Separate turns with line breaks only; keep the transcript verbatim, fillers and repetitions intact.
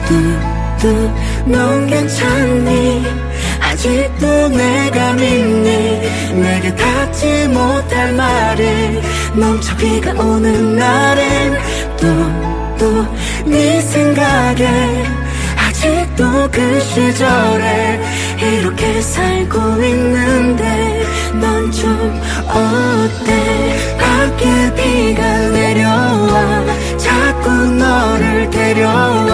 뚝뚝 넌 괜찮니? 아직도 내가 믿니? 내게 닿지 못할 말이 넘쳐 비가 오는 날엔 또 또 네 생각에 아직도 그 시절에 이렇게 살고 있는데 넌 좀 어때? 밖에 비가 내려와 자꾸 너를 데려와